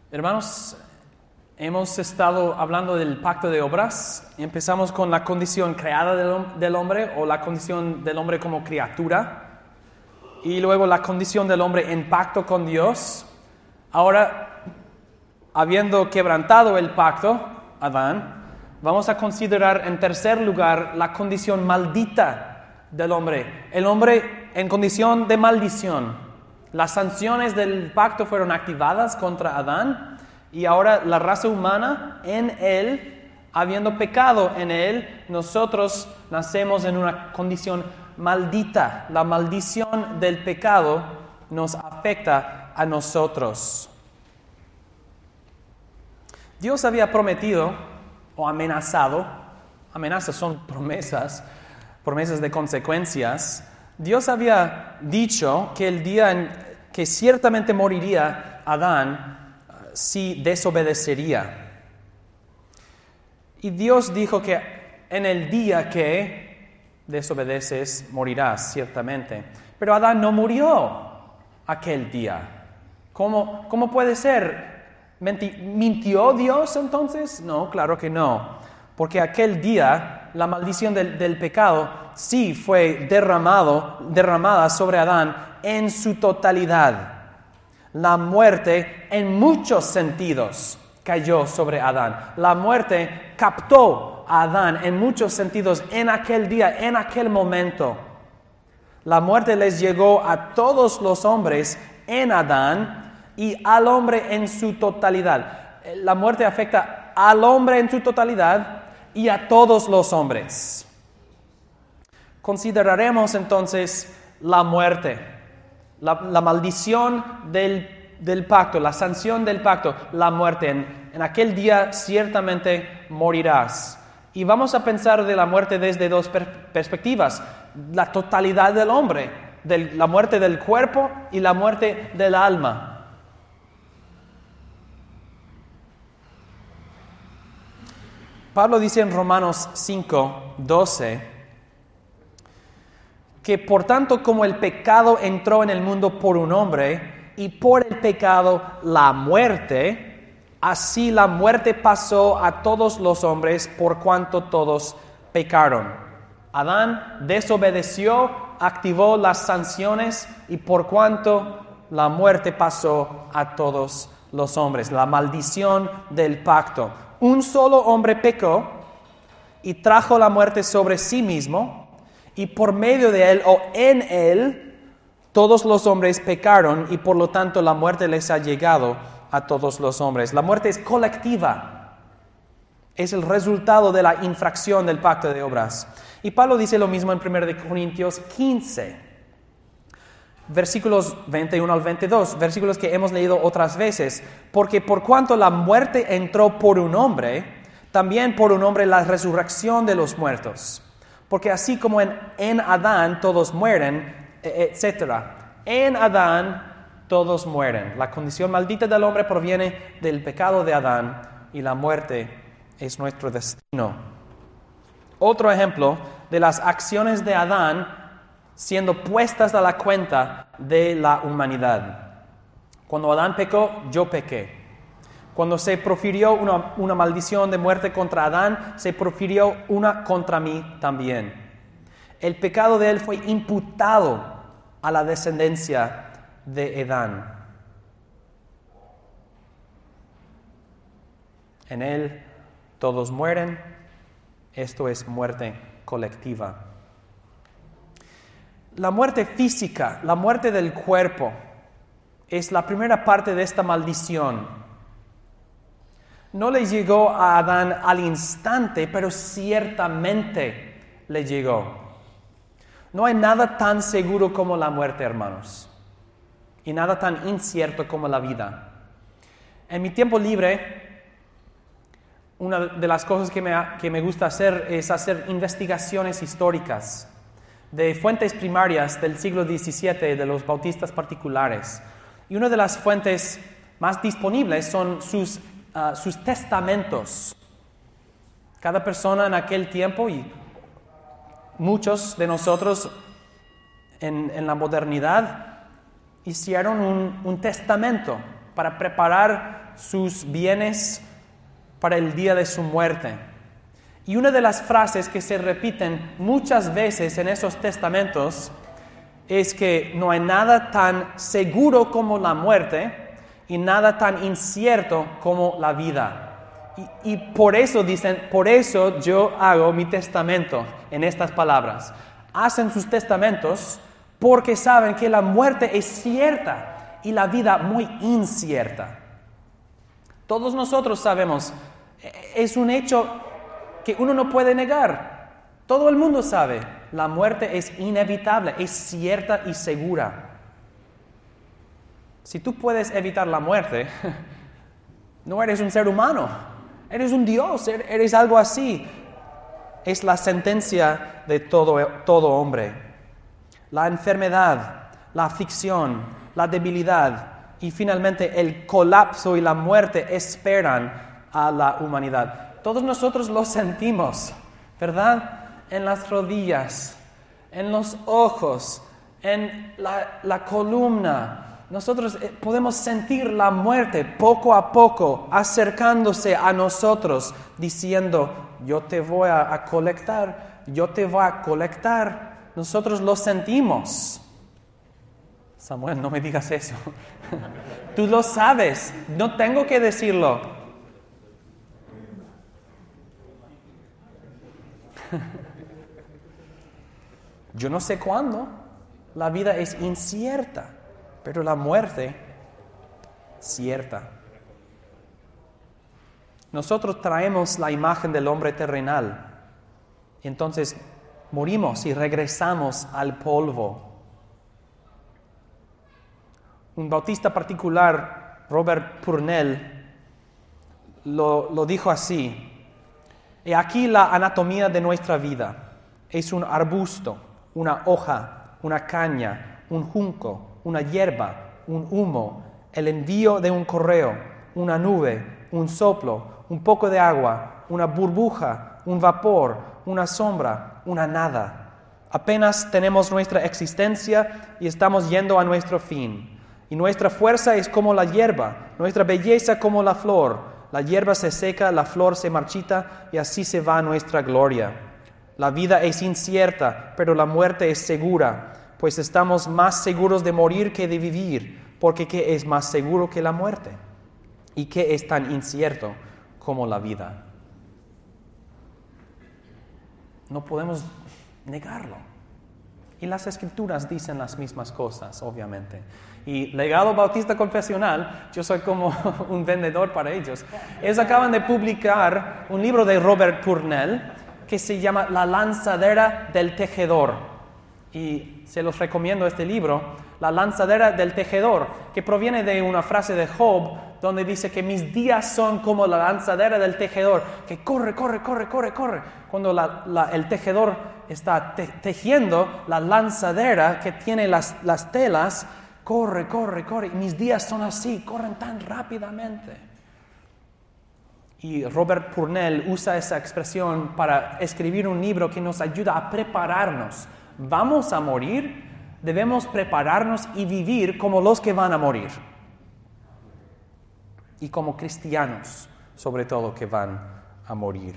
Hermanos, hemos estado hablando del pacto de obras. Empezamos con la condición creada del hombre o la condición del hombre como criatura. Y luego la condición del hombre en pacto con Dios. Ahora, habiendo quebrantado el pacto, Adán, vamos a considerar en tercer lugar la condición maldita del hombre. El hombre en condición de maldición. Las sanciones del pacto fueron activadas contra Adán y ahora la raza humana en él, habiendo pecado en él, nosotros nacemos en una condición maldita. La maldición del pecado nos afecta a nosotros. Dios había prometido o amenazado, amenazas son promesas de consecuencias. Dios había dicho que el día en que ciertamente moriría Adán si desobedecería. Y Dios dijo que en el día que desobedeces morirás ciertamente. Pero Adán no murió aquel día. ¿Cómo puede ser? ¿Mintió Dios entonces? No, claro que no. Porque aquel día la maldición del pecado sí fue derramada sobre Adán en su totalidad. La muerte en muchos sentidos cayó sobre Adán. La muerte captó a Adán en muchos sentidos en aquel día, en aquel momento. La muerte les llegó a todos los hombres en Adán y al hombre en su totalidad. La muerte afecta al hombre en su totalidad y a todos los hombres. Consideraremos entonces la muerte, la maldición del pacto, la sanción del pacto, la muerte. En aquel día ciertamente morirás. Y vamos a pensar de la muerte desde dos perspectivas. La totalidad del hombre, la muerte del cuerpo y la muerte del alma. Pablo dice en Romanos 5:12 que por tanto como el pecado entró en el mundo por un hombre y por el pecado la muerte, así la muerte pasó a todos los hombres por cuanto todos pecaron. Adán desobedeció, activó las sanciones y por cuanto la muerte pasó a todos los hombres, la maldición del pacto. Un solo hombre pecó y trajo la muerte sobre sí mismo, y por medio de él o en él todos los hombres pecaron y por lo tanto la muerte les ha llegado a todos los hombres. La muerte es colectiva, es el resultado de la infracción del pacto de obras. Y Pablo dice lo mismo en 1 Corintios 15, versículos 21 al 22, versículos que hemos leído otras veces. Porque por cuanto la muerte entró por un hombre, también por un hombre la resurrección de los muertos. Porque así como en Adán todos mueren, etc. En Adán todos mueren. La condición maldita del hombre proviene del pecado de Adán y la muerte es nuestro destino. Otro ejemplo de las acciones de Adán siendo puestas a la cuenta de la humanidad. Cuando Adán pecó, yo pequé. Cuando se profirió una maldición de muerte contra Adán, se profirió una contra mí también. El pecado de él fue imputado a la descendencia de Adán. En él todos mueren. Esto es muerte colectiva. La muerte física, la muerte del cuerpo, es la primera parte de esta maldición. No le llegó a Adán al instante, pero ciertamente le llegó. No hay nada tan seguro como la muerte, hermanos, y nada tan incierto como la vida. En mi tiempo libre, una de las cosas que me gusta hacer es hacer investigaciones históricas de fuentes primarias del siglo XVII, de los bautistas particulares. Y una de las fuentes más disponibles son sus testamentos. Cada persona en aquel tiempo y muchos de nosotros en la modernidad hicieron un testamento para preparar sus bienes para el día de su muerte. Y una de las frases que se repiten muchas veces en esos testamentos es que no hay nada tan seguro como la muerte y nada tan incierto como la vida. Y por eso dicen, por eso yo hago mi testamento en estas palabras. Hacen sus testamentos porque saben que la muerte es cierta y la vida muy incierta. Todos nosotros sabemos, es un hecho que uno no puede negar. Todo el mundo sabe, la muerte es inevitable, es cierta y segura. Si tú puedes evitar la muerte, no eres un ser humano, eres un Dios, eres algo así. Es la sentencia de todo hombre. La enfermedad, la aflicción, la debilidad y finalmente el colapso y la muerte esperan a la humanidad. Todos nosotros lo sentimos, ¿verdad? En las rodillas, en los ojos, en la columna. Nosotros podemos sentir la muerte poco a poco acercándose a nosotros, diciendo, yo te voy a colectar, yo te voy a colectar. Nosotros lo sentimos. Samuel, no me digas eso. Tú lo sabes, no tengo que decirlo. Yo no sé cuándo. La vida es incierta, pero la muerte, cierta. Nosotros traemos la imagen del hombre terrenal. Entonces morimos y regresamos al polvo. Un bautista particular, Robert Purnell, lo dijo así: he aquí la anatomía de nuestra vida. Es un arbusto, una hoja, una caña, un junco, una hierba, un humo, el envío de un correo, una nube, un soplo, un poco de agua, una burbuja, un vapor, una sombra, una nada. Apenas tenemos nuestra existencia y estamos yendo a nuestro fin. Y nuestra fuerza es como la hierba, nuestra belleza como la flor. La hierba se seca, la flor se marchita y así se va nuestra gloria. La vida es incierta, pero la muerte es segura, pues estamos más seguros de morir que de vivir, porque ¿qué es más seguro que la muerte? ¿Y qué es tan incierto como la vida? No podemos negarlo. Y las Escrituras dicen las mismas cosas, obviamente. Y Legado Bautista Confesional, yo soy como un vendedor para ellos. Ellos acaban de publicar un libro de Robert Purnell que se llama La lanzadera del tejedor. Y se los recomiendo este libro, La lanzadera del tejedor, que proviene de una frase de Job, donde dice que mis días son como la lanzadera del tejedor, que corre, corre, corre, corre, corre. Cuando el tejedor está tejiendo, la lanzadera que tiene las telas, corre, corre, corre. Y mis días son así, corren tan rápidamente. Y Robert Purnell usa esa expresión para escribir un libro que nos ayuda a prepararnos. Vamos a morir, debemos prepararnos y vivir como los que van a morir. Y como cristianos, sobre todo, que van a morir.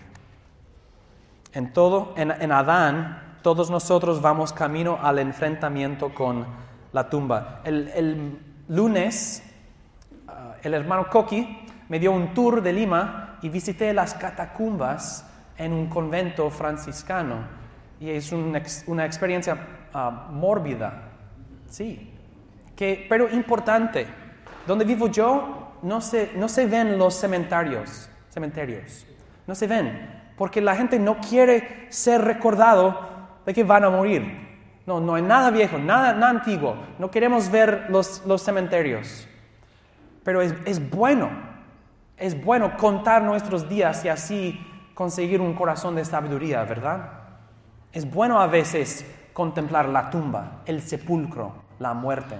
En Adán, todos nosotros vamos camino al enfrentamiento con la tumba. El lunes, el hermano Coqui me dio un tour de Lima y visité las catacumbas en un convento franciscano. Y es una experiencia mórbida, sí, pero importante. Donde vivo yo, no se ven los cementerios, no se ven, porque la gente no quiere ser recordado de que van a morir. No hay nada viejo, nada antiguo, no queremos ver los cementerios. Pero es bueno contar nuestros días y así conseguir un corazón de sabiduría, ¿verdad? Es bueno a veces contemplar la tumba, el sepulcro, la muerte.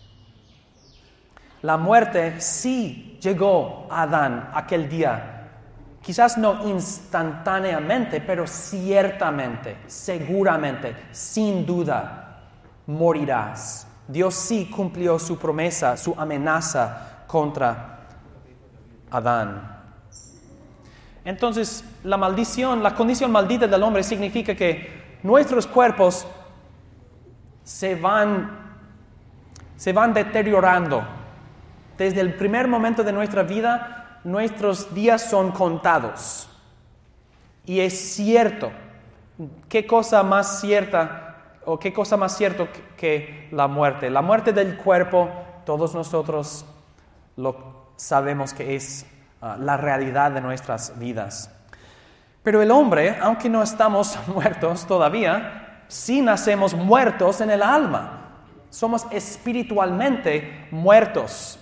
La muerte sí llegó a Adán aquel día. Quizás no instantáneamente, pero ciertamente, seguramente, sin duda, morirás. Dios sí cumplió su promesa, su amenaza contra Adán. Entonces, la condición maldita del hombre significa que nuestros cuerpos se van deteriorando. Desde el primer momento de nuestra vida, nuestros días son contados. Y es cierto, ¿qué cosa más cierta o qué cosa más cierto que la muerte? La muerte del cuerpo, todos nosotros lo sabemos que es la realidad de nuestras vidas. Pero el hombre, aunque no estamos muertos todavía, sí nacemos muertos en el alma. Somos espiritualmente muertos.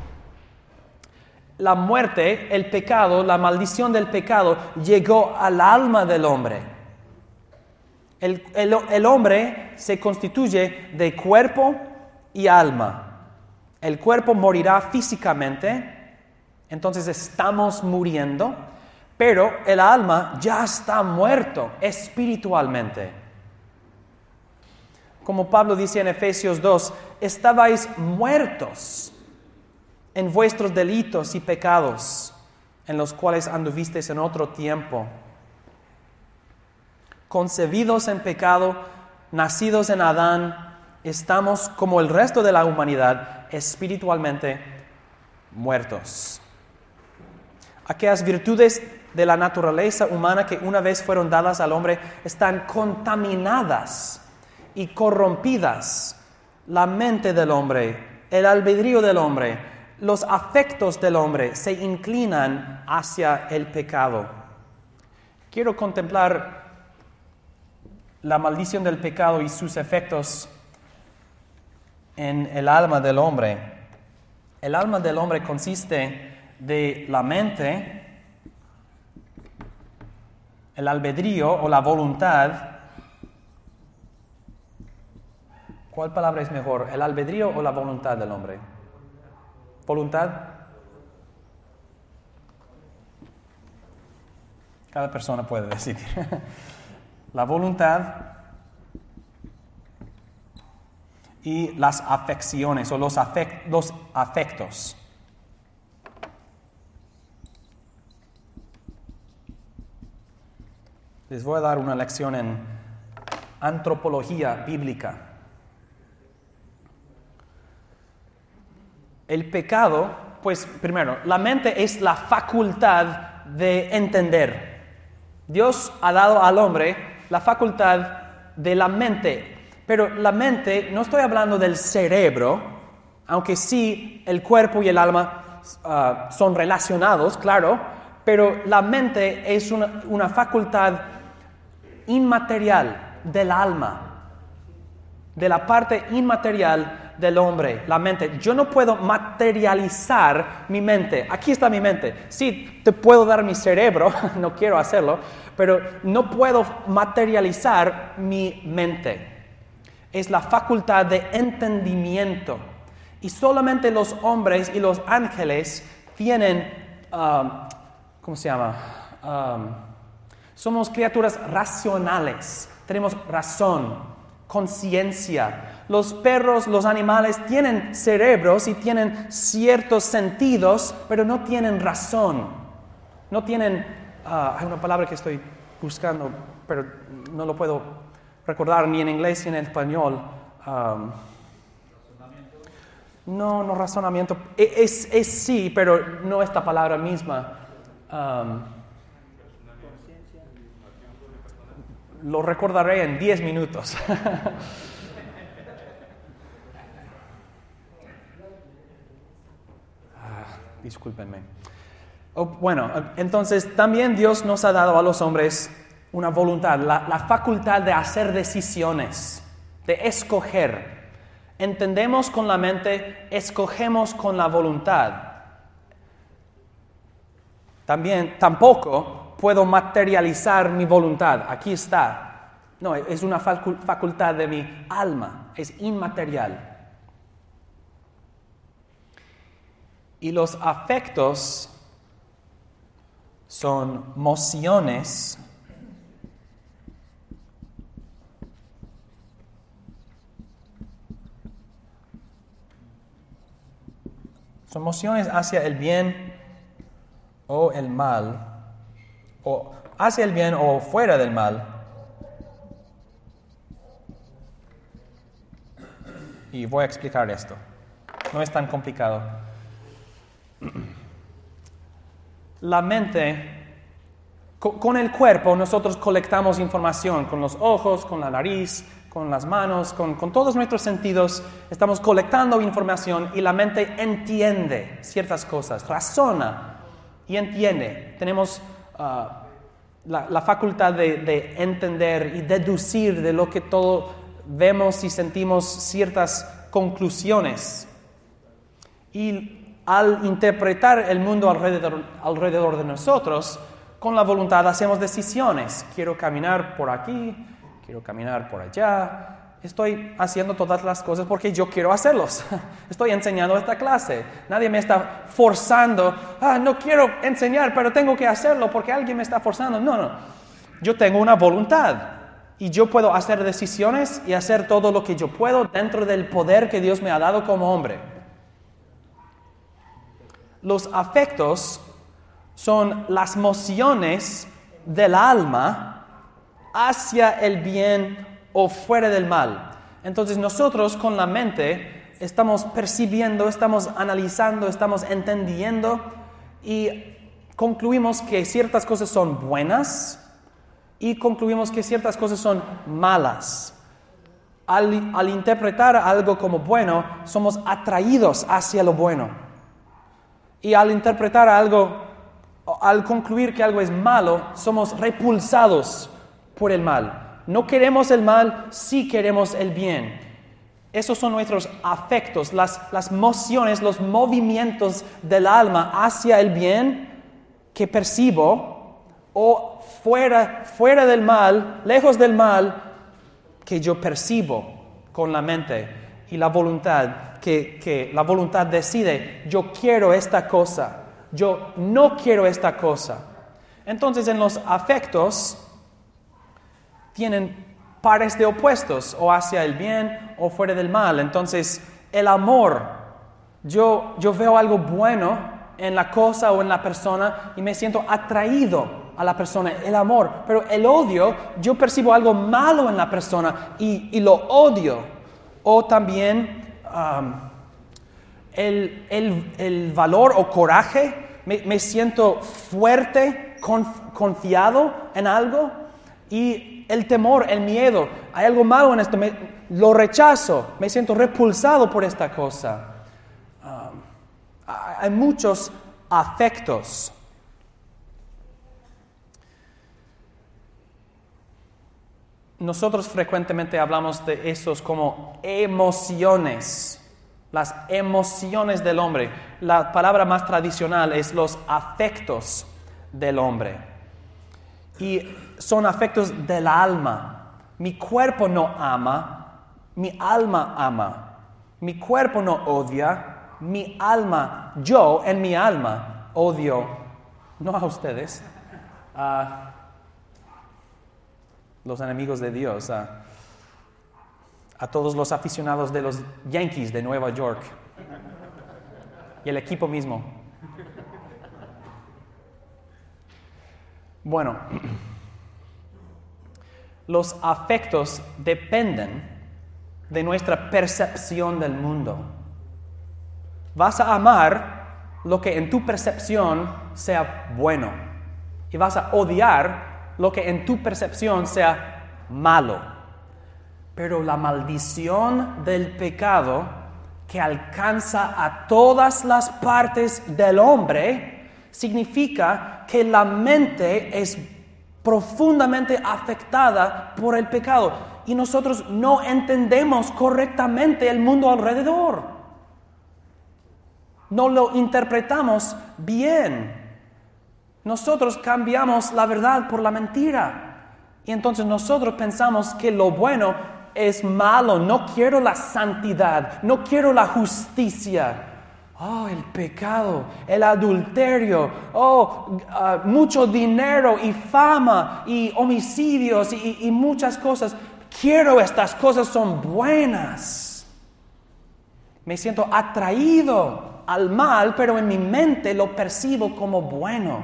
La muerte, el pecado, la maldición del pecado llegó al alma del hombre. El hombre se constituye de cuerpo y alma. El cuerpo morirá físicamente, entonces estamos muriendo, pero el alma ya está muerto espiritualmente. Como Pablo dice en Efesios 2, estabais muertos en vuestros delitos y pecados, en los cuales anduvisteis en otro tiempo, concebidos en pecado, nacidos en Adán, estamos como el resto de la humanidad espiritualmente muertos. Aquellas virtudes de la naturaleza humana que una vez fueron dadas al hombre están contaminadas y corrompidas. La mente del hombre, el albedrío del hombre, los afectos del hombre se inclinan hacia el pecado. Quiero contemplar la maldición del pecado y sus efectos en el alma del hombre. El alma del hombre consiste de la mente, el albedrío o la voluntad. ¿Cuál palabra es mejor? ¿El albedrío o la voluntad del hombre? ¿Voluntad? Cada persona puede decidir. La voluntad y las afecciones o los afectos. Les voy a dar una lección en antropología bíblica. El pecado, pues primero, la mente es la facultad de entender. Dios ha dado al hombre la facultad de la mente, pero la mente, no estoy hablando del cerebro, aunque sí el cuerpo y el alma son relacionados, claro, pero la mente es una facultad inmaterial del alma, de la parte inmaterial del hombre, la mente. Yo no puedo materializar mi mente. Aquí está mi mente. Sí, te puedo dar mi cerebro, no quiero hacerlo, pero no puedo materializar mi mente. Es la facultad de entendimiento. Y solamente los hombres y los ángeles tienen, ¿cómo se llama? Somos criaturas racionales. Tenemos razón, conciencia. Los perros, los animales tienen cerebros y tienen ciertos sentidos, pero no tienen razón. No tienen, hay una palabra que estoy buscando, pero no lo puedo recordar ni en inglés ni en español. No razonamiento. Es sí, pero no esta palabra misma. Lo recordaré en 10 minutos. Discúlpenme. Bueno, entonces también Dios nos ha dado a los hombres una voluntad, la facultad de hacer decisiones, de escoger. Entendemos con la mente, escogemos con la voluntad. Tampoco puedo materializar mi voluntad. Aquí está. No, es una facultad de mi alma, es inmaterial. Y los afectos son mociones hacia el bien o el mal, o hacia el bien o fuera del mal. Y voy a explicar esto. No es tan complicado. La mente, con el cuerpo nosotros colectamos información, con los ojos, con la nariz, con las manos, con todos nuestros sentidos, estamos colectando información y la mente entiende ciertas cosas, razona y entiende. Tenemos la facultad de entender y deducir de lo que todo vemos y sentimos ciertas conclusiones. Y al interpretar el mundo alrededor de nosotros, con la voluntad hacemos decisiones. Quiero caminar por aquí, quiero caminar por allá. Estoy haciendo todas las cosas porque yo quiero hacerlos. Estoy enseñando esta clase. Nadie me está forzando. No quiero enseñar, pero tengo que hacerlo porque alguien me está forzando. No. Yo tengo una voluntad y yo puedo hacer decisiones y hacer todo lo que yo puedo dentro del poder que Dios me ha dado como hombre. Los afectos son las mociones del alma hacia el bien o fuera del mal. Entonces nosotros con la mente estamos percibiendo, estamos analizando, estamos entendiendo y concluimos que ciertas cosas son buenas y concluimos que ciertas cosas son malas. Al interpretar algo como bueno, somos atraídos hacia lo bueno. Y al interpretar algo, al concluir que algo es malo, somos repulsados por el mal. No queremos el mal, sí queremos el bien. Esos son nuestros afectos, las mociones, los movimientos del alma hacia el bien que percibo o fuera del mal, lejos del mal, que yo percibo con la mente y la voluntad, que la voluntad decide, yo quiero esta cosa, yo no quiero esta cosa. Entonces en los afectos tienen pares de opuestos, o hacia el bien o fuera del mal. Entonces el amor, yo veo algo bueno en la cosa o en la persona y me siento atraído a la persona, el amor. Pero el odio, yo percibo algo malo en la persona y lo odio. O también el valor o coraje, me siento fuerte, confiado en algo. Y el temor, el miedo, hay algo malo en esto, lo rechazo, me siento repulsado por esta cosa. Hay muchos afectos. Nosotros frecuentemente hablamos de esos como emociones, las emociones del hombre. La palabra más tradicional es los afectos del hombre. Y son afectos del alma. Mi cuerpo no ama, mi alma ama. Mi cuerpo no odia, mi alma, yo en mi alma odio, no a ustedes, los enemigos de Dios, a todos los aficionados de los Yankees de Nueva York y el equipo mismo. Bueno, los afectos dependen de nuestra percepción del mundo. Vas a amar lo que en tu percepción sea bueno y vas a odiar lo que en tu percepción sea malo. Pero la maldición del pecado que alcanza a todas las partes del hombre significa que la mente es profundamente afectada por el pecado y nosotros no entendemos correctamente el mundo alrededor. No lo interpretamos bien. Nosotros cambiamos la verdad por la mentira. Y entonces nosotros pensamos que lo bueno es malo. No quiero la santidad, no quiero la justicia. El pecado, el adulterio, mucho dinero y fama y homicidios y muchas cosas. Quiero estas cosas, son buenas. Me siento atraído al mal, pero en mi mente lo percibo como bueno.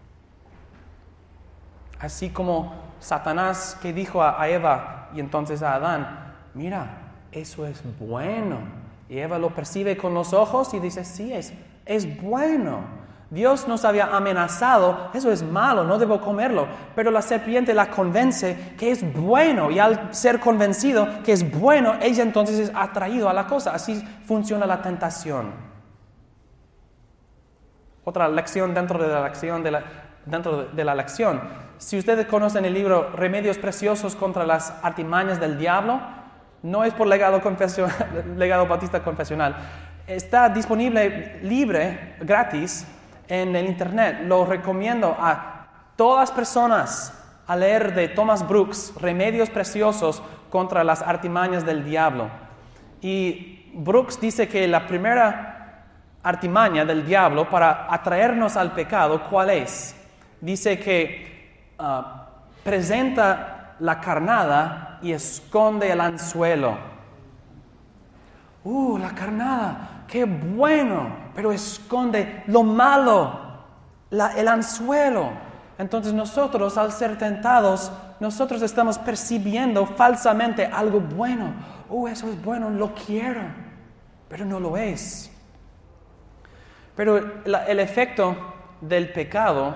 Así como Satanás que dijo a Eva y entonces a Adán, mira, eso es bueno. Y Eva lo percibe con los ojos y dice, sí, es bueno. Dios nos había amenazado, eso es malo, no debo comerlo. Pero la serpiente la convence que es bueno. Y al ser convencido que es bueno, ella entonces es atraído a la cosa. Así funciona la tentación. Otra lección dentro de la lección. Si ustedes conocen el libro Remedios Preciosos contra las artimañas del diablo, no es por legado bautista confesional. Está disponible libre, gratis, en el internet. Lo recomiendo a todas las personas a leer de Thomas Brooks, Remedios Preciosos contra las artimañas del diablo. Y Brooks dice que la primera artimaña del diablo para atraernos al pecado, ¿cuál es? Dice que presenta la carnada y esconde el anzuelo. La carnada, qué bueno, pero esconde lo malo, el anzuelo. Entonces nosotros, al ser tentados, nosotros estamos percibiendo falsamente algo bueno. Eso es bueno, lo quiero, pero no lo es. Pero el efecto del pecado,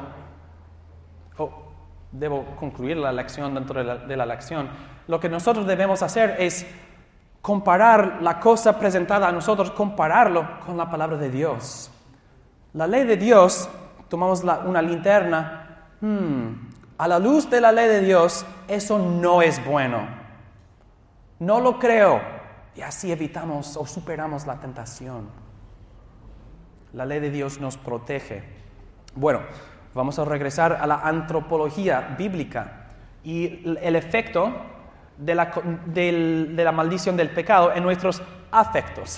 debo concluir la lección dentro de la lección, lo que nosotros debemos hacer es comparar la cosa presentada a nosotros, compararlo con la palabra de Dios. La ley de Dios, tomamos una linterna, a la luz de la ley de Dios, eso no es bueno. No lo creo. Y así evitamos o superamos la tentación. La ley de Dios nos protege. Bueno, vamos a regresar a la antropología bíblica y el efecto de la maldición del pecado en nuestros afectos.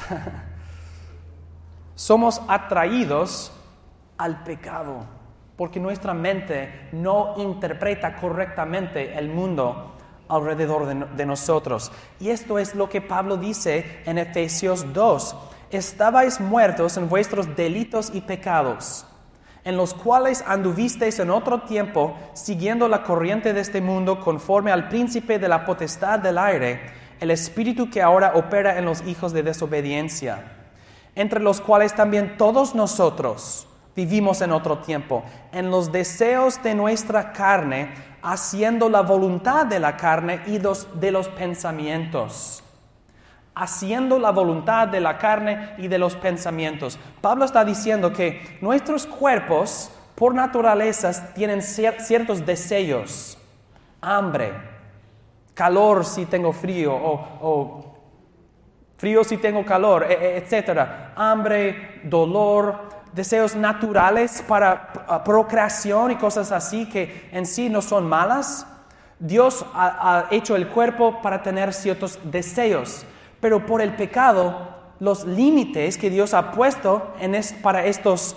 Somos atraídos al pecado porque nuestra mente no interpreta correctamente el mundo alrededor de nosotros. Y esto es lo que Pablo dice en Efesios 2. Estabais muertos en vuestros delitos y pecados, en los cuales anduvisteis en otro tiempo, siguiendo la corriente de este mundo, conforme al príncipe de la potestad del aire, el espíritu que ahora opera en los hijos de desobediencia, entre los cuales también todos nosotros vivimos en otro tiempo, en los deseos de nuestra carne, haciendo la voluntad de la carne y de los pensamientos. Haciendo la voluntad de la carne y de los pensamientos. Pablo está diciendo que nuestros cuerpos, por naturaleza, tienen ciertos deseos. Hambre, calor si tengo frío, o frío si tengo calor, etc. Hambre, dolor, deseos naturales para procreación y cosas así que en sí no son malas. Dios ha hecho el cuerpo para tener ciertos deseos. Pero por el pecado, los límites que Dios ha puesto para estos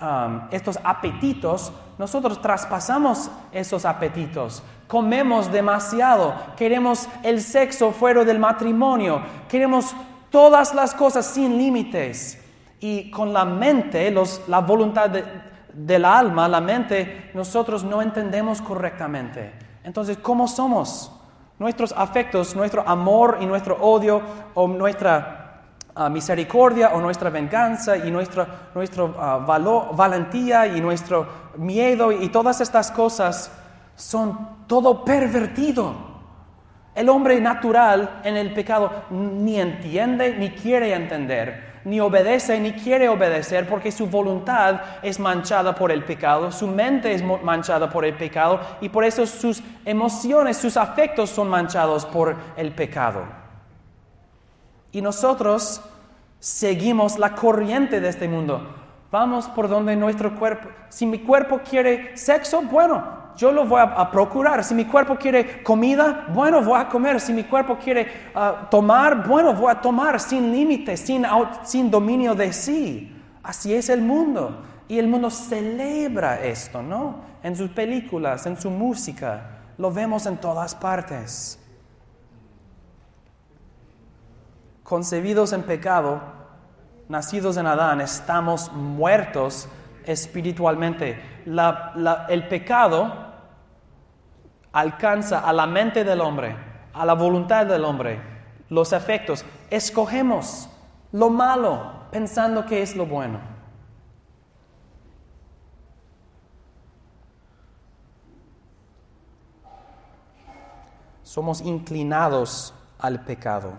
apetitos, nosotros traspasamos esos apetitos. Comemos demasiado, queremos el sexo fuera del matrimonio, queremos todas las cosas sin límites. Y con la mente, la voluntad del alma, la mente, nosotros no entendemos correctamente. Entonces, ¿cómo somos? Nuestros afectos, nuestro amor y nuestro odio, o nuestra misericordia o nuestra venganza y nuestro valentía y nuestro miedo y todas estas cosas son todo pervertido. El hombre natural en el pecado ni entiende ni quiere entender, ni obedece ni quiere obedecer, porque su voluntad es manchada por el pecado, su mente es manchada por el pecado, y por eso sus emociones, sus afectos son manchados por el pecado. Y nosotros seguimos la corriente de este mundo. Vamos por donde nuestro cuerpo, si mi cuerpo quiere sexo, bueno, yo lo voy a procurar. Si mi cuerpo quiere comida, bueno, voy a comer. Si mi cuerpo quiere tomar, bueno, voy a tomar sin límites, sin dominio de sí. Así es el mundo. Y el mundo celebra esto, ¿no? En sus películas, en su música. Lo vemos en todas partes. Concebidos en pecado, nacidos en Adán, estamos muertos espiritualmente. El pecado alcanza a la mente del hombre, a la voluntad del hombre, los efectos. Escogemos lo malo pensando que es lo bueno. Somos inclinados al pecado.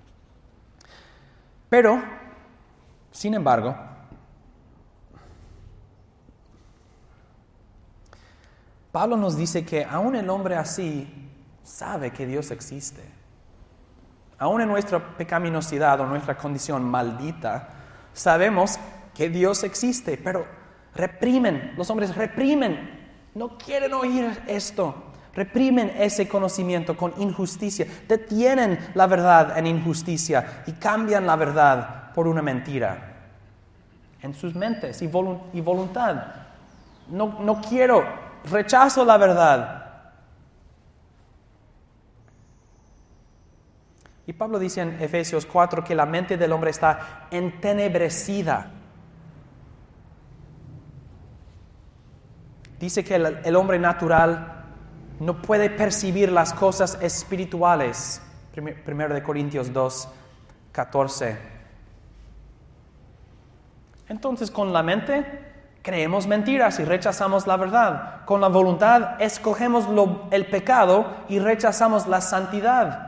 Pero, sin embargo, Pablo nos dice que aún el hombre así sabe que Dios existe. Aún en nuestra pecaminosidad o nuestra condición maldita, sabemos que Dios existe, pero los hombres reprimen, no quieren oír esto. Reprimen ese conocimiento con injusticia, detienen la verdad en injusticia y cambian la verdad por una mentira. En sus mentes y voluntad. No quiero, rechazo la verdad. Y Pablo dice en Efesios 4 que la mente del hombre está entenebrecida. Dice que el hombre natural no puede percibir las cosas espirituales. 1 Corintios 2, 14. Entonces, con la mente creemos mentiras y rechazamos la verdad. Con la voluntad escogemos el pecado y rechazamos la santidad.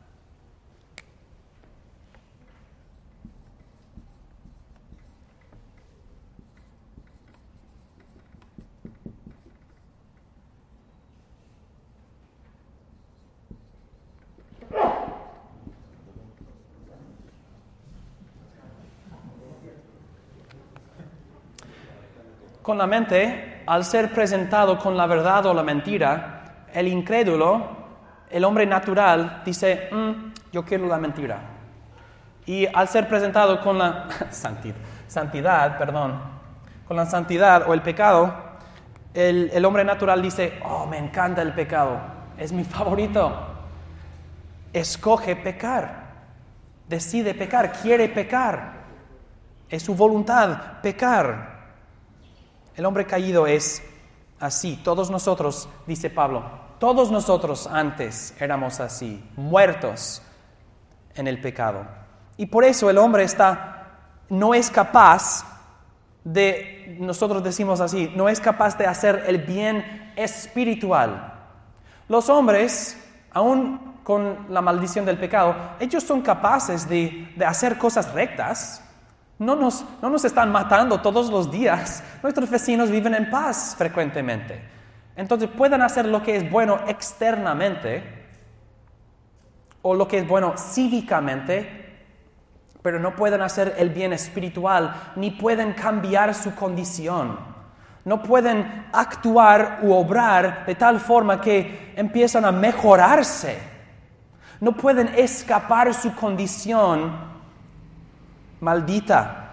Con la mente, al ser presentado con la verdad o la mentira, el incrédulo, el hombre natural, dice, yo quiero la mentira. Y al ser presentado con la santidad, con la santidad o el pecado, el hombre natural dice, me encanta el pecado, es mi favorito. Escoge pecar, decide pecar, quiere pecar, es su voluntad pecar. El hombre caído es así. Todos nosotros, dice Pablo, todos nosotros antes éramos así, muertos en el pecado. Y por eso el hombre no es capaz de, nosotros decimos así, no es capaz de hacer el bien espiritual. Los hombres, aún con la maldición del pecado, ellos son capaces de hacer cosas rectas. No nos están matando todos los días. Nuestros vecinos viven en paz frecuentemente. Entonces pueden hacer lo que es bueno externamente o lo que es bueno cívicamente, pero no pueden hacer el bien espiritual ni pueden cambiar su condición. No pueden actuar u obrar de tal forma que empiezan a mejorarse. No pueden escapar su condición maldita.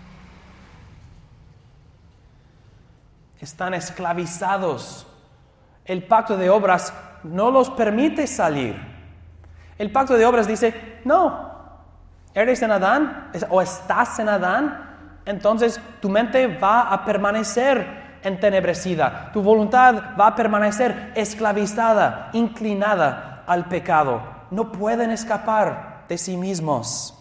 Están esclavizados. El pacto de obras no los permite salir. El pacto de obras dice, no, eres en Adán o estás en Adán, entonces tu mente va a permanecer entenebrecida, tu voluntad va a permanecer esclavizada, inclinada al pecado. No pueden escapar de sí mismos.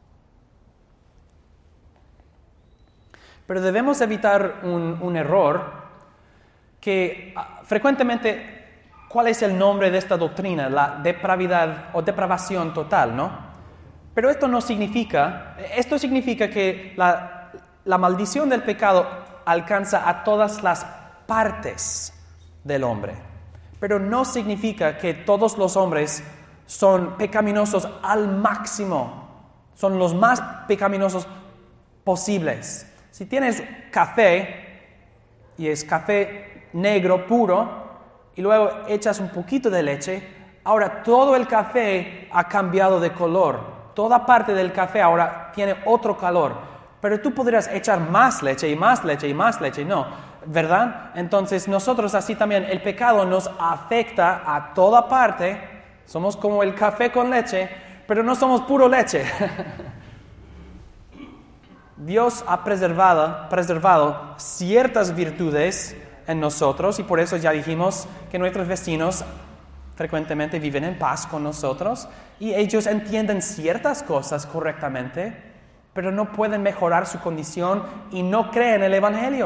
Pero debemos evitar un error que frecuentemente, ¿cuál es el nombre de esta doctrina? La depravidad o depravación total, ¿no? Pero esto significa que la maldición del pecado alcanza a todas las partes del hombre. Pero no significa que todos los hombres son pecaminosos al máximo, son los más pecaminosos posibles. Si tienes café, y es café negro puro, y luego echas un poquito de leche, ahora todo el café ha cambiado de color. Toda parte del café ahora tiene otro color. Pero tú podrías echar más leche y más leche y más leche, ¿no? ¿Verdad? Entonces nosotros así también, el pecado nos afecta a toda parte. Somos como el café con leche, pero no somos puro leche. Dios ha preservado ciertas virtudes en nosotros y por eso ya dijimos que nuestros vecinos frecuentemente viven en paz con nosotros y ellos entienden ciertas cosas correctamente, pero no pueden mejorar su condición y no creen el Evangelio.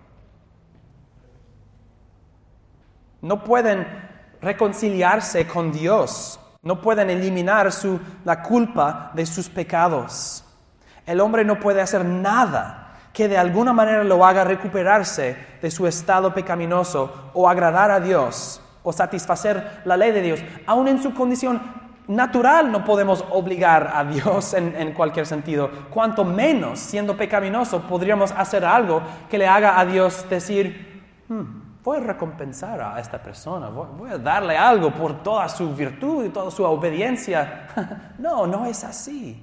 No pueden reconciliarse con Dios, no pueden eliminar la culpa de sus pecados. El hombre no puede hacer nada que de alguna manera lo haga recuperarse de su estado pecaminoso o agradar a Dios o satisfacer la ley de Dios. Aún en su condición natural no podemos obligar a Dios en cualquier sentido. Cuanto menos, siendo pecaminoso, podríamos hacer algo que le haga a Dios decir, voy a recompensar a esta persona, voy a darle algo por toda su virtud y toda su obediencia. No es así.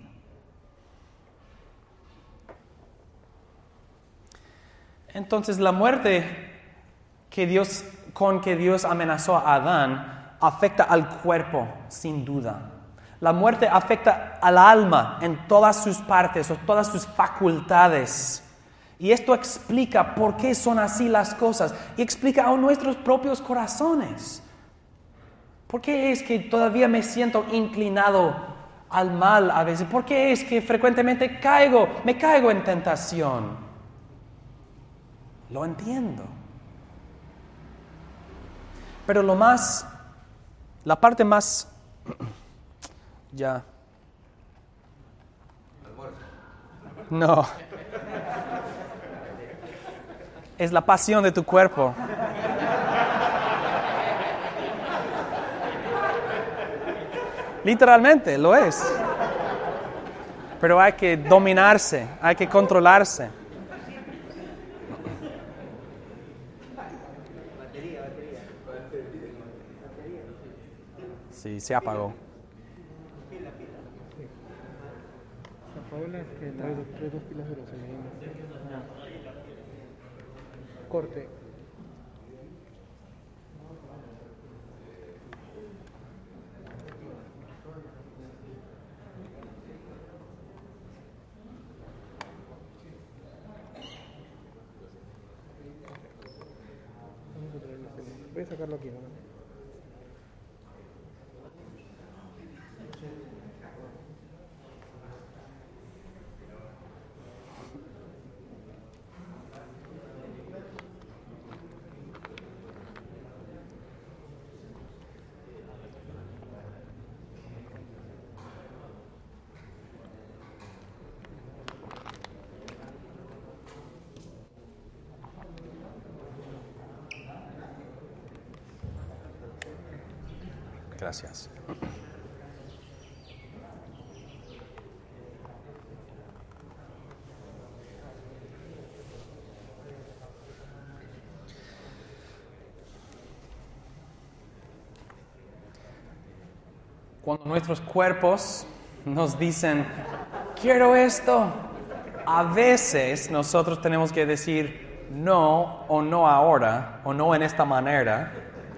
Entonces la muerte con que Dios amenazó a Adán afecta al cuerpo, sin duda. La muerte afecta al alma en todas sus partes o todas sus facultades. Y esto explica por qué son así las cosas y explica aún nuestros propios corazones. ¿Por qué es que todavía me siento inclinado al mal a veces? ¿Por qué es que frecuentemente me caigo en tentación? Lo entiendo. Pero la parte más, ya. No. Es la pasión de tu cuerpo. Literalmente, lo es. Pero hay que dominarse, hay que controlarse. Sí, se apagó. Paola, que trae dos pilas de los corte. Voy a sacarlo aquí, ¿no? Gracias. Cuando nuestros cuerpos nos dicen, quiero esto, a veces nosotros tenemos que decir no o no ahora o no en esta manera.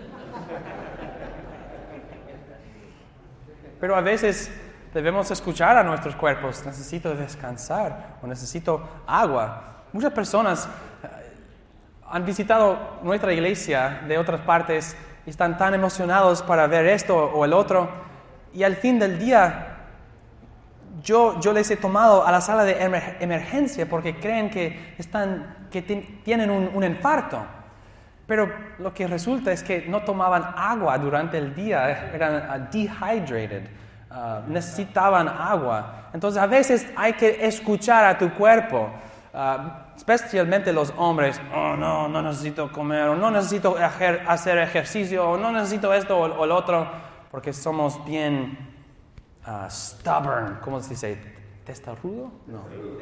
Pero a veces debemos escuchar a nuestros cuerpos. Necesito descansar o necesito agua. Muchas personas han visitado nuestra iglesia de otras partes y están tan emocionados para ver esto o el otro. Y al fin del día, yo les he tomado a la sala de emergencia porque creen que tienen un infarto. Pero lo que resulta es que no tomaban agua durante el día, eran dehydrated, necesitaban agua. Entonces a veces hay que escuchar a tu cuerpo, especialmente los hombres. No necesito comer, o no necesito hacer ejercicio, o no necesito esto o lo otro, porque somos bien stubborn. ¿Cómo se dice? ¿Testarudo? No.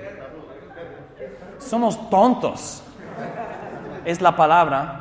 Somos tontos, es la palabra.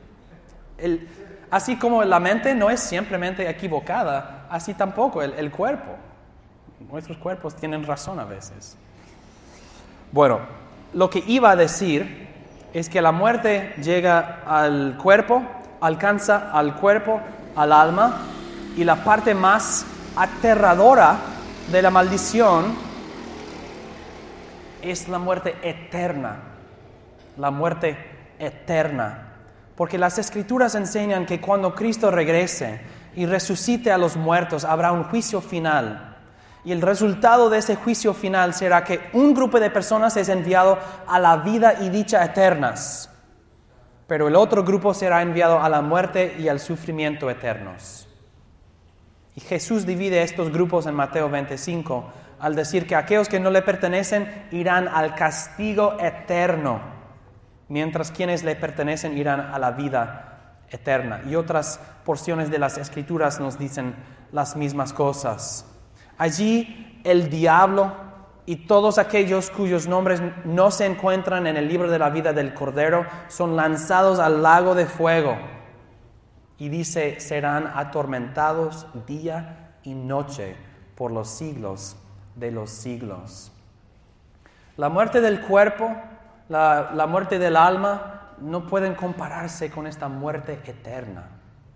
Así como la mente no es simplemente equivocada, así tampoco el cuerpo. Nuestros cuerpos tienen razón a veces. Bueno, lo que iba a decir es que la muerte llega al cuerpo, alcanza al cuerpo, al alma, y la parte más aterradora de la maldición es la muerte eterna. La muerte eterna. Porque las Escrituras enseñan que cuando Cristo regrese y resucite a los muertos, habrá un juicio final. Y el resultado de ese juicio final será que un grupo de personas es enviado a la vida y dicha eternas, pero el otro grupo será enviado a la muerte y al sufrimiento eternos. Y Jesús divide estos grupos en Mateo 25 al decir que aquellos que no le pertenecen irán al castigo eterno, mientras quienes le pertenecen irán a la vida eterna. Y otras porciones de las Escrituras nos dicen las mismas cosas. Allí el diablo y todos aquellos cuyos nombres no se encuentran en el libro de la vida del Cordero son lanzados al lago de fuego. Y dice, serán atormentados día y noche por los siglos de los siglos. La muerte del cuerpo, la muerte del alma, no pueden compararse con esta muerte eterna.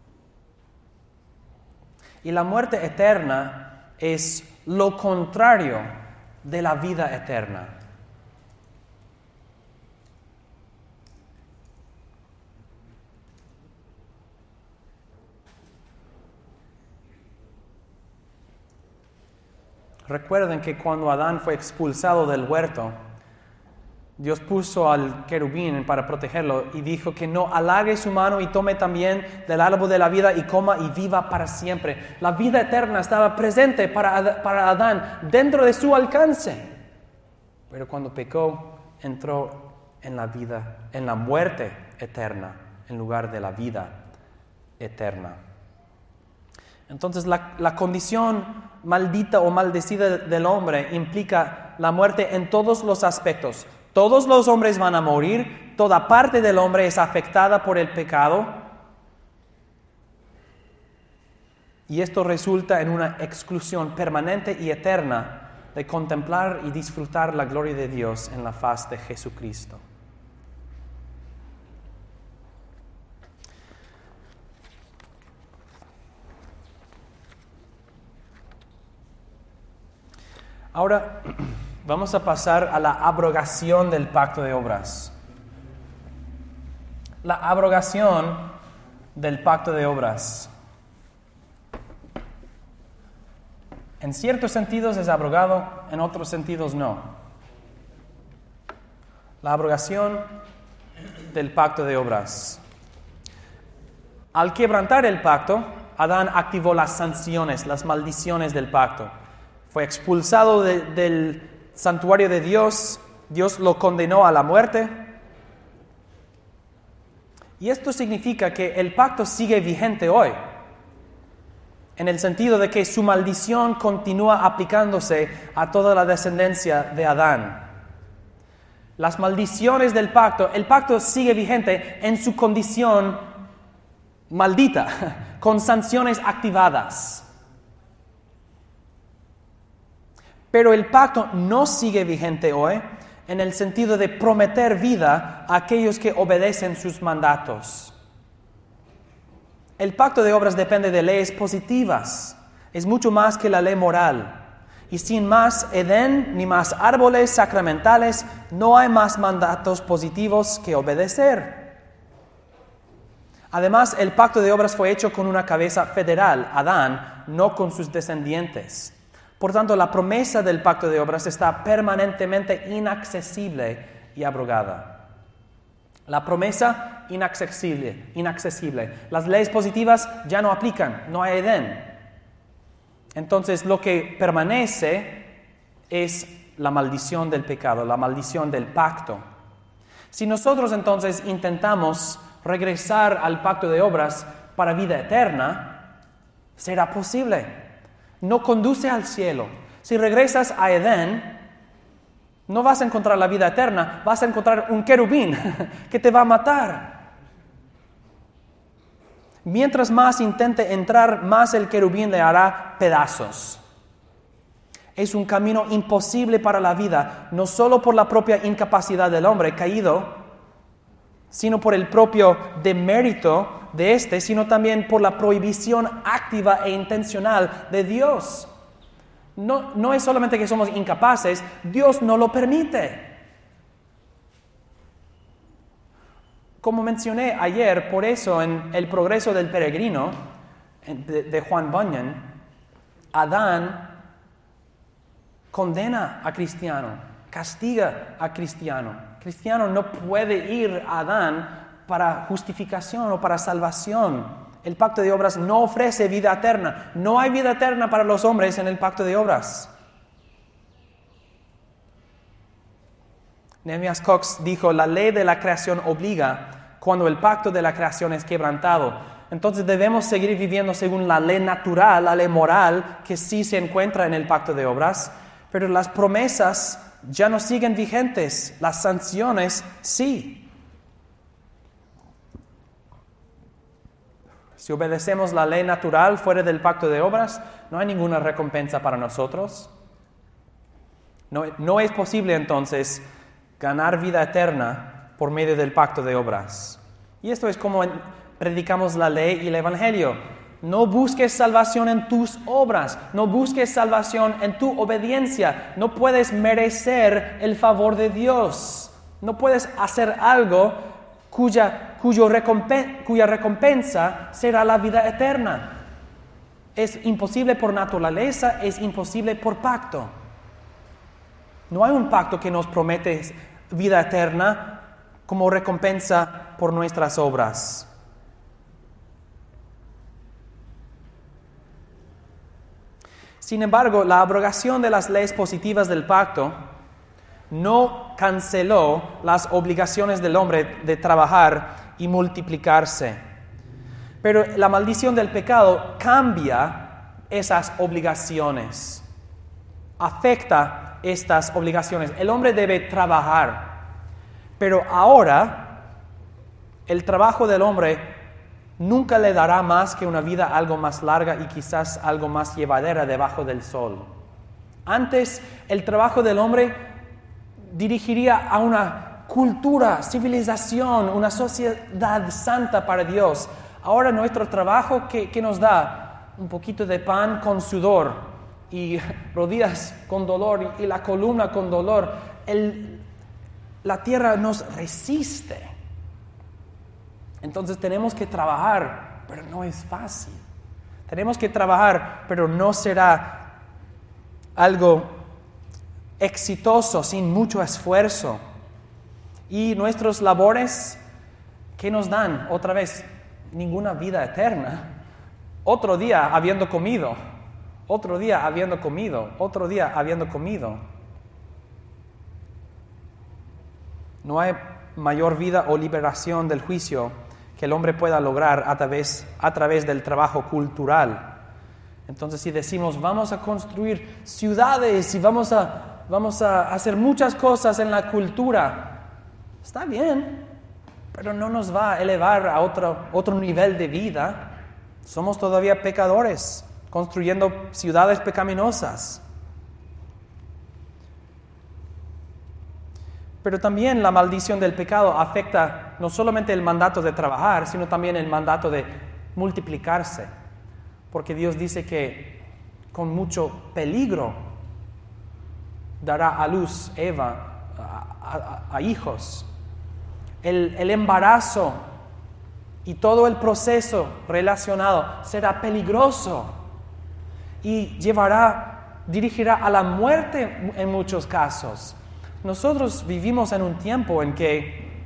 Y la muerte eterna es lo contrario de la vida eterna. Recuerden que cuando Adán fue expulsado del huerto, Dios puso al querubín para protegerlo y dijo que no halague su mano y tome también del árbol de la vida y coma y viva para siempre. La vida eterna estaba presente para Adán dentro de su alcance. Pero cuando pecó, entró en la muerte eterna en lugar de la vida eterna. Entonces la condición maldita o maldecida del hombre implica la muerte en todos los aspectos. Todos los hombres van a morir, toda parte del hombre es afectada por el pecado. Y esto resulta en una exclusión permanente y eterna de contemplar y disfrutar la gloria de Dios en la faz de Jesucristo. Ahora vamos a pasar a la abrogación del pacto de obras. La abrogación del pacto de obras. En ciertos sentidos es abrogado, en otros sentidos no. La abrogación del pacto de obras. Al quebrantar el pacto, Adán activó las sanciones, las maldiciones del pacto. Fue expulsado del santuario de Dios, Dios lo condenó a la muerte. Y esto significa que el pacto sigue vigente hoy, en el sentido de que su maldición continúa aplicándose a toda la descendencia de Adán. Las maldiciones del pacto, el pacto sigue vigente en su condición maldita, con sanciones activadas. Pero el pacto no sigue vigente hoy en el sentido de prometer vida a aquellos que obedecen sus mandatos. El pacto de obras depende de leyes positivas. Es mucho más que la ley moral. Y sin más Edén ni más árboles sacramentales, no hay más mandatos positivos que obedecer. Además, el pacto de obras fue hecho con una cabeza federal, Adán, no con sus descendientes. Por tanto, la promesa del pacto de obras está permanentemente inaccesible y abrogada. La promesa inaccesible. Las leyes positivas ya no aplican, no hay Edén. Entonces, lo que permanece es la maldición del pecado, la maldición del pacto. Si nosotros entonces intentamos regresar al pacto de obras para vida eterna, será posible. No conduce al cielo. Si regresas a Edén, no vas a encontrar la vida eterna, vas a encontrar un querubín que te va a matar. Mientras más intente entrar, más el querubín le hará pedazos. Es un camino imposible para la vida, no solo por la propia incapacidad del hombre caído, sino por el propio demérito de sino también por la prohibición activa e intencional de Dios. no es solamente que somos incapaces, Dios no lo permite. Como mencioné ayer, por eso en El progreso del peregrino de Juan Bunyan, Adán condena a Cristiano, castiga a Cristiano. Cristiano no puede ir a Adán para justificación o para salvación. El pacto de obras no ofrece vida eterna. No hay vida eterna para los hombres en el pacto de obras. Nehemías Cox dijo, la ley de la creación obliga cuando el pacto de la creación es quebrantado. Entonces debemos seguir viviendo según la ley natural, la ley moral, que sí se encuentra en el pacto de obras, pero las promesas ya no siguen vigentes, las sanciones sí. Si obedecemos la ley natural fuera del pacto de obras, no hay ninguna recompensa para nosotros. No es posible entonces ganar vida eterna por medio del pacto de obras. Y esto es como predicamos la ley y el evangelio. No busques salvación en tus obras, no busques salvación en tu obediencia. No puedes merecer el favor de Dios. No puedes hacer algo cuya recompensa será la vida eterna. Es imposible por naturaleza, es imposible por pacto. No hay un pacto que nos promete vida eterna como recompensa por nuestras obras. Sin embargo, la abrogación de las leyes positivas del pacto no canceló las obligaciones del hombre de trabajar y multiplicarse. Pero la maldición del pecado cambia esas obligaciones, afecta estas obligaciones. El hombre debe trabajar, pero ahora el trabajo del hombre nunca le dará más que una vida algo más larga y quizás algo más llevadera debajo del sol. Antes, el trabajo del hombre dirigiría a una cultura, civilización, una sociedad santa para Dios. Ahora nuestro trabajo, ¿qué nos da? Un poquito de pan con sudor y rodillas con dolor y la columna con dolor. La tierra nos resiste. Entonces tenemos que trabajar, pero no es fácil. Tenemos que trabajar, pero no será algo exitoso sin mucho esfuerzo. Y nuestros labores, ¿qué nos dan? Otra vez, ninguna vida eterna. Otro día habiendo comido, otro día habiendo comido, otro día habiendo comido. No hay mayor vida o liberación del juicio que el hombre pueda lograr a través del trabajo cultural. Entonces, si decimos, vamos a construir ciudades y vamos a hacer muchas cosas en la cultura, está bien, pero no nos va a elevar a otro nivel de vida. Somos todavía pecadores, construyendo ciudades pecaminosas. Pero también la maldición del pecado afecta no solamente el mandato de trabajar, sino también el mandato de multiplicarse. Porque Dios dice que con mucho peligro dará a luz Eva a hijos. El embarazo y todo el proceso relacionado será peligroso y dirigirá a la muerte en muchos casos. Nosotros vivimos en un tiempo en que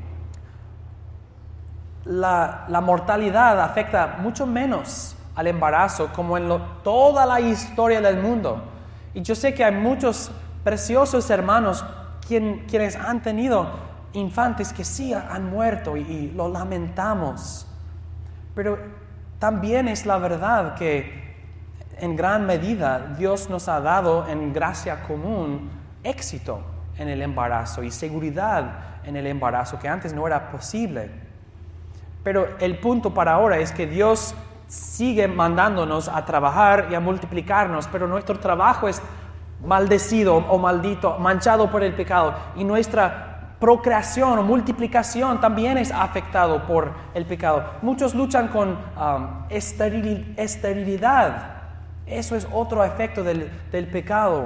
la mortalidad afecta mucho menos al embarazo como en toda la historia del mundo. Y yo sé que hay muchos preciosos hermanos quienes han tenido infantes que sí han muerto y lo lamentamos. Pero también es la verdad que en gran medida Dios nos ha dado en gracia común éxito en el embarazo y seguridad en el embarazo, que antes no era posible. Pero el punto para ahora es que Dios sigue mandándonos a trabajar y a multiplicarnos, pero nuestro trabajo es maldecido o maldito, manchado por el pecado, y nuestra procreación o multiplicación también es afectado por el pecado. Muchos luchan con esterilidad Eso es otro efecto del pecado.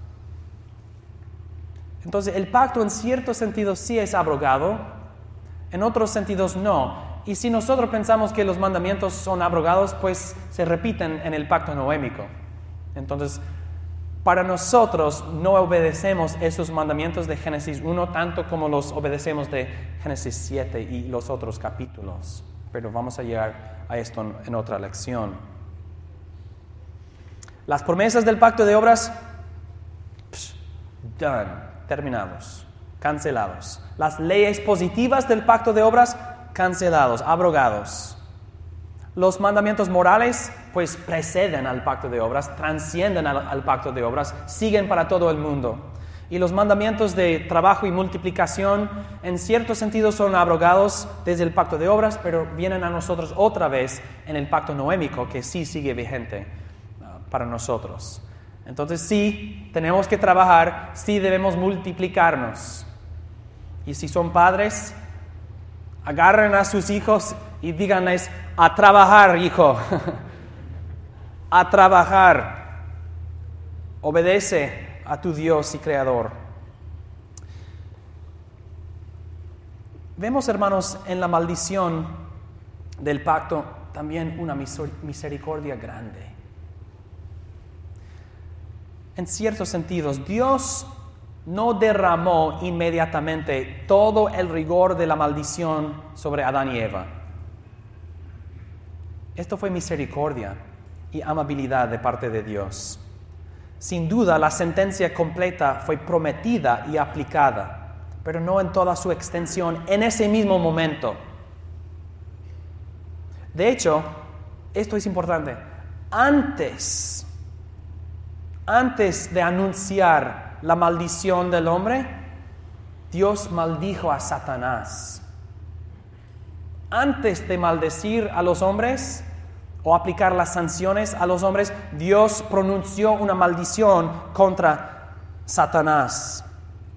Entonces, el pacto en ciertos sentidos sí es abrogado, en otros sentidos no. Y si nosotros pensamos que los mandamientos son abrogados, pues se repiten en el pacto noémico. Entonces, para nosotros no obedecemos esos mandamientos de Génesis 1 tanto como los obedecemos de Génesis 7 y los otros capítulos. Pero vamos a llegar a esto en otra lección. Las promesas del pacto de obras, done, terminados, cancelados. Las leyes positivas del pacto de obras, cancelados, abrogados. Los mandamientos morales, pues preceden al pacto de obras, trascienden al pacto de obras, siguen para todo el mundo. Y los mandamientos de trabajo y multiplicación, en cierto sentido, son abrogados desde el pacto de obras, pero vienen a nosotros otra vez en el pacto noémico, que sí sigue vigente para nosotros. Entonces sí, tenemos que trabajar, sí debemos multiplicarnos. Y si son padres, agarren a sus hijos y díganles, a trabajar, hijo, a trabajar. Obedece a tu Dios y Creador. Vemos, hermanos, en la maldición del pacto también una misericordia grande. En ciertos sentidos, Dios no derramó inmediatamente todo el rigor de la maldición sobre Adán y Eva. Esto fue misericordia y amabilidad de parte de Dios. Sin duda, la sentencia completa fue prometida y aplicada, pero no en toda su extensión en ese mismo momento. De hecho, esto es importante. Antes de anunciar la maldición del hombre, Dios maldijo a Satanás. Antes de maldecir a los hombres o aplicar las sanciones a los hombres, Dios pronunció una maldición contra Satanás.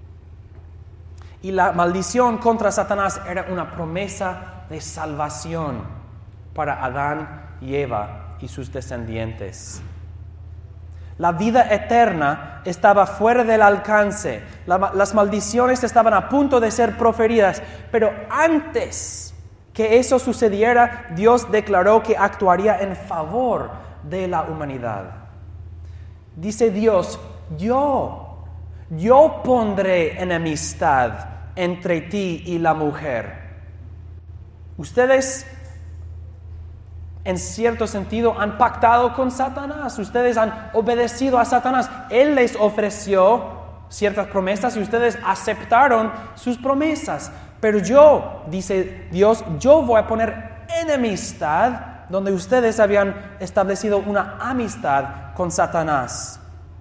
Y la maldición contra Satanás era una promesa de salvación para Adán y Eva y sus descendientes. La vida eterna estaba fuera del alcance. Las maldiciones estaban a punto de ser proferidas. Pero antes que eso sucediera, Dios declaró que actuaría en favor de la humanidad. Dice Dios, yo pondré enemistad entre ti y la mujer. Ustedes, en cierto sentido, han pactado con Satanás. Ustedes han obedecido a Satanás. Él les ofreció ciertas promesas y ustedes aceptaron sus promesas. Pero yo, dice Dios, yo voy a poner enemistad donde ustedes habían establecido una amistad con Satanás.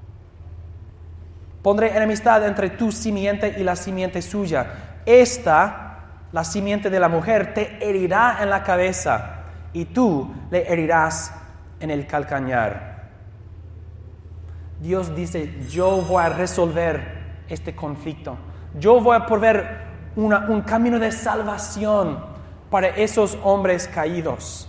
Pondré enemistad entre tu simiente y la simiente suya. La simiente de la mujer, te herirá en la cabeza y tú le herirás en el calcañar. Dios dice, yo voy a resolver este conflicto. Yo voy a proveer un camino de salvación para esos hombres caídos.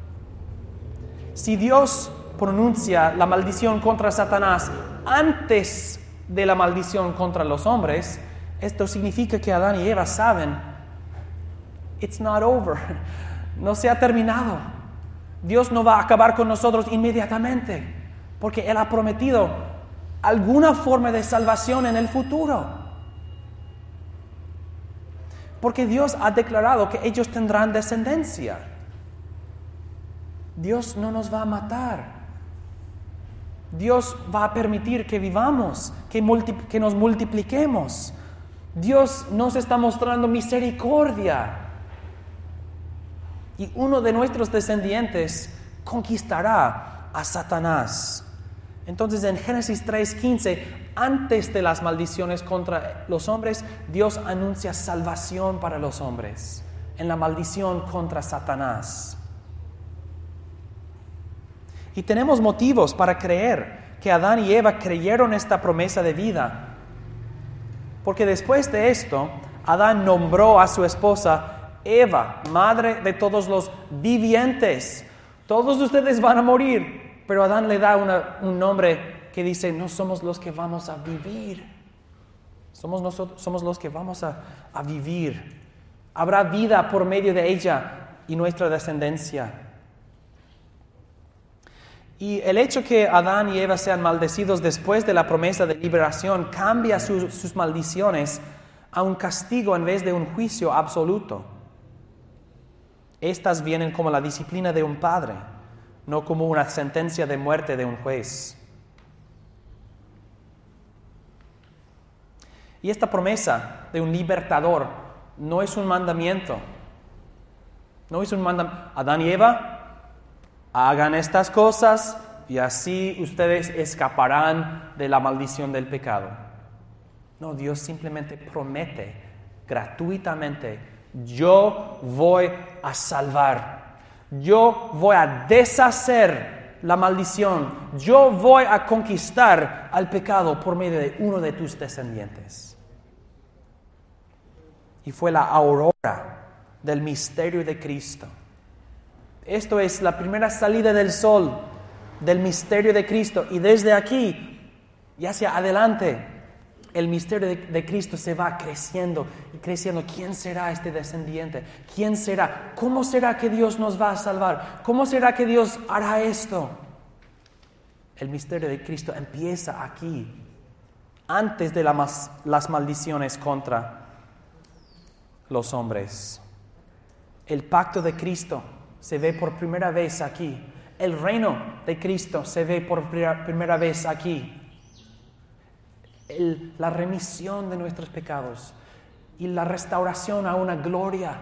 Si Dios pronuncia la maldición contra Satanás antes de la maldición contra los hombres, esto significa que Adán y Eva saben, it's not over, no se ha terminado. Dios no va a acabar con nosotros inmediatamente, porque Él ha prometido alguna forma de salvación en el futuro. Porque Dios ha declarado que ellos tendrán descendencia. Dios no nos va a matar. Dios va a permitir que vivamos, que nos multipliquemos. Dios nos está mostrando misericordia. Y uno de nuestros descendientes conquistará a Satanás. Entonces en Génesis 3:15, antes de las maldiciones contra los hombres, Dios anuncia salvación para los hombres en la maldición contra Satanás. Y tenemos motivos para creer que Adán y Eva creyeron esta promesa de vida. Porque después de esto, Adán nombró a su esposa Eva, madre de todos los vivientes. Todos ustedes van a morir. Pero Adán le da un nombre que dice, no somos los que vamos a vivir. Somos los que vamos a vivir. Habrá vida por medio de ella y nuestra descendencia. Y el hecho que Adán y Eva sean maldecidos después de la promesa de liberación cambia sus maldiciones a un castigo en vez de un juicio absoluto. Estas vienen como la disciplina de un padre, no como una sentencia de muerte de un juez. Y esta promesa de un libertador no es un mandamiento. No es un mandamiento. Adán y Eva, hagan estas cosas y así ustedes escaparán de la maldición del pecado. No, Dios simplemente promete gratuitamente, yo voy a salvar, yo voy a deshacer la maldición, yo voy a conquistar al pecado por medio de uno de tus descendientes. Y fue la aurora del misterio de Cristo. Esto es la primera salida del sol del misterio de Cristo. Y desde aquí y hacia adelante, el misterio de Cristo se va creciendo y creciendo. ¿Quién será este descendiente? ¿Quién será? ¿Cómo será que Dios nos va a salvar? ¿Cómo será que Dios hará esto? El misterio de Cristo empieza aquí, antes de las maldiciones contra los hombres. El pacto de Cristo se ve por primera vez aquí. El reino de Cristo se ve por primera vez aquí. La remisión de nuestros pecados y la restauración a una gloria.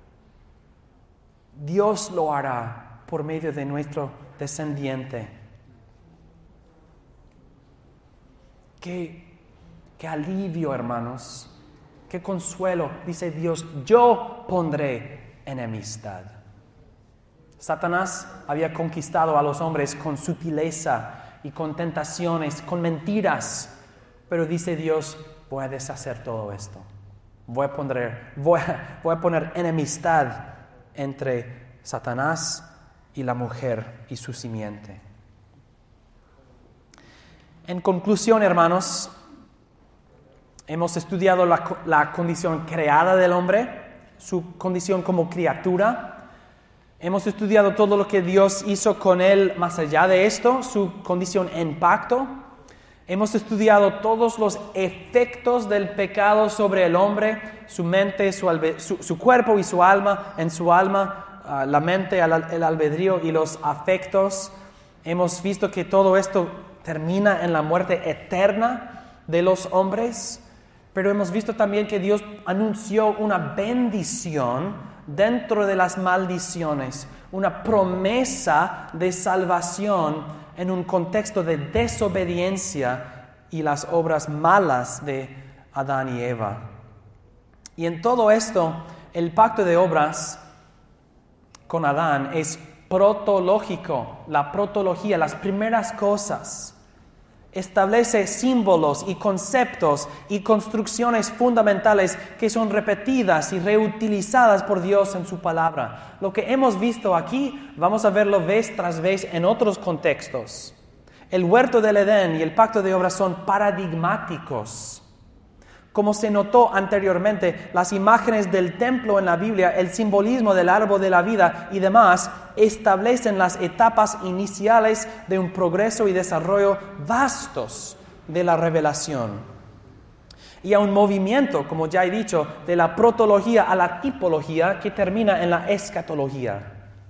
Dios lo hará por medio de nuestro descendiente. Qué alivio, hermanos. Qué consuelo, dice Dios, yo pondré enemistad. Satanás había conquistado a los hombres con sutileza y con tentaciones, con mentiras. Pero dice Dios, voy a deshacer todo esto. Voy a poner enemistad entre Satanás y la mujer y su simiente. En conclusión, hermanos, hemos estudiado la condición creada del hombre, su condición como criatura. Hemos estudiado todo lo que Dios hizo con él más allá de esto, su condición en pacto. Hemos estudiado todos los efectos del pecado sobre el hombre, su mente, su cuerpo y su alma, en su alma, la mente, el albedrío y los afectos. Hemos visto que todo esto termina en la muerte eterna de los hombres, pero hemos visto también que Dios anunció una bendición dentro de las maldiciones, una promesa de salvación en un contexto de desobediencia y las obras malas de Adán y Eva. Y en todo esto, el pacto de obras con Adán es protológico, la protología, las primeras cosas. Establece símbolos y conceptos y construcciones fundamentales que son repetidas y reutilizadas por Dios en su palabra. Lo que hemos visto aquí, vamos a verlo vez tras vez en otros contextos. El huerto del Edén y el pacto de obras son paradigmáticos. Como se notó anteriormente, las imágenes del templo en la Biblia, el simbolismo del árbol de la vida y demás, establecen las etapas iniciales de un progreso y desarrollo vastos de la revelación. Y a un movimiento, como ya he dicho, de la protología a la tipología que termina en la escatología.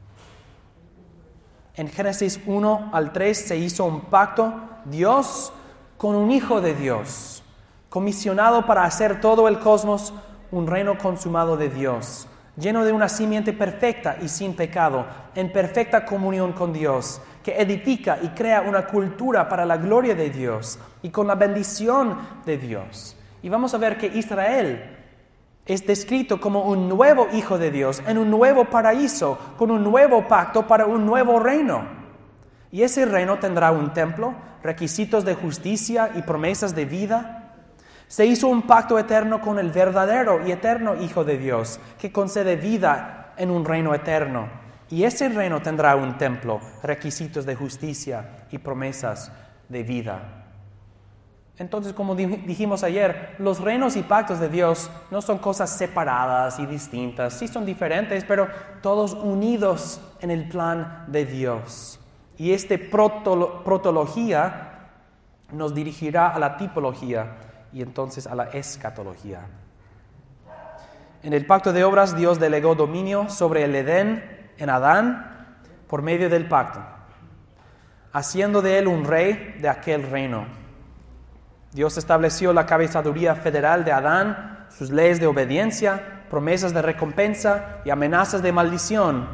En Génesis 1 al 3 se hizo un pacto, Dios con un hijo de Dios, comisionado para hacer todo el cosmos un reino consumado de Dios, lleno de una simiente perfecta y sin pecado, en perfecta comunión con Dios, que edifica y crea una cultura para la gloria de Dios y con la bendición de Dios. Y vamos a ver que Israel es descrito como un nuevo hijo de Dios, en un nuevo paraíso, con un nuevo pacto para un nuevo reino. Y ese reino tendrá un templo, requisitos de justicia y promesas de vida. Se hizo un pacto eterno con el verdadero y eterno Hijo de Dios, que concede vida en un reino eterno. Y ese reino tendrá un templo, requisitos de justicia y promesas de vida. Entonces, como dijimos ayer, los reinos y pactos de Dios no son cosas separadas y distintas. Sí son diferentes, pero todos unidos en el plan de Dios. Y esta protología nos dirigirá a la tipología y entonces a la escatología. En el pacto de obras, Dios delegó dominio sobre el Edén en Adán por medio del pacto, haciendo de él un rey de aquel reino. Dios estableció la cabezaduría federal de Adán, sus leyes de obediencia, promesas de recompensa y amenazas de maldición.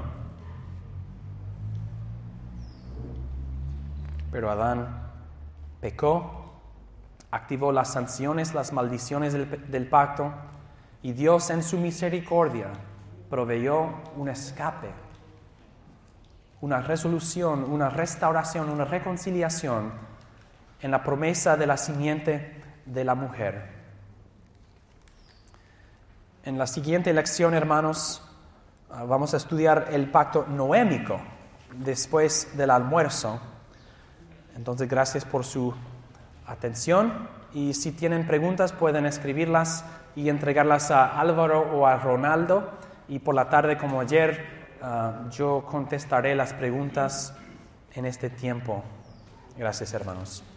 Pero Adán pecó, activó las sanciones, las maldiciones del pacto, y Dios en su misericordia proveyó un escape, una resolución, una restauración, una reconciliación en la promesa de la simiente de la mujer. En la siguiente lección, hermanos, vamos a estudiar el pacto noémico después del almuerzo. Entonces, gracias por su atención y si tienen preguntas pueden escribirlas y entregarlas a Álvaro o a Ronaldo, y por la tarde, como ayer, yo contestaré las preguntas en este tiempo. Gracias, hermanos.